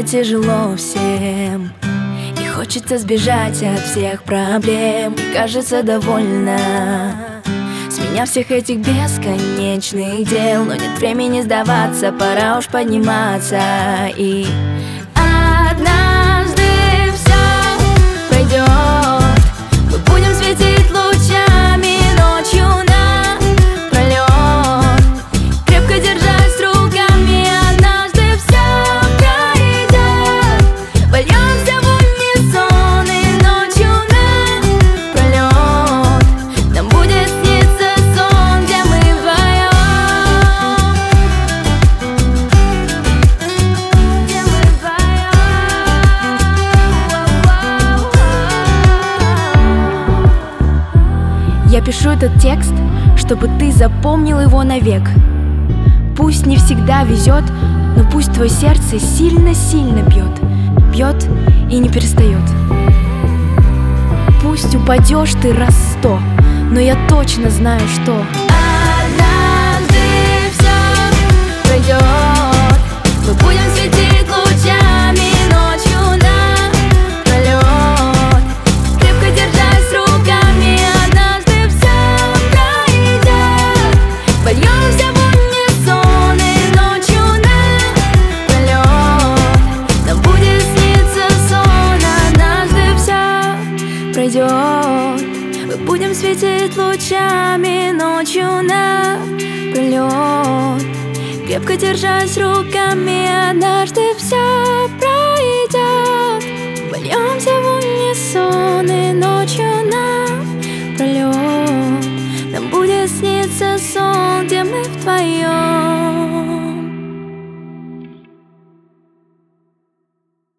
тяжело всем, и хочется сбежать от всех проблем. И кажется довольна с меня всех этих бесконечных дел. Но нет времени сдаваться, пора уж подниматься. И однажды все пройдет. Мы будем светить лучами ночью напролет, крепко держась руками. Однажды все пройдет. Вольемся в унисон и ночью напролет нам будет сниться сон, где мы вдвоем. Где мы вдвоем. Я пишу этот текст, чтобы ты запомнил его навек. Пусть не всегда везет, но пусть твое сердце сильно-сильно бьет. Бьет и не перестает. Пусть упадешь ты раз 100, но я точно знаю, что однажды все пройдет. Мы будем светить лучами ночью напролет, крепко держась руками. Однажды все пройдет. Вольемся в унисон и ночью напролет нам будет сниться сон. Однажды все пройдет. Мы будем светить лучами ночью напролет, крепко держась руками. Однажды все пройдет. Вольемся в унисон и ночью напролет нам будет сниться сон, где мы вдвоем.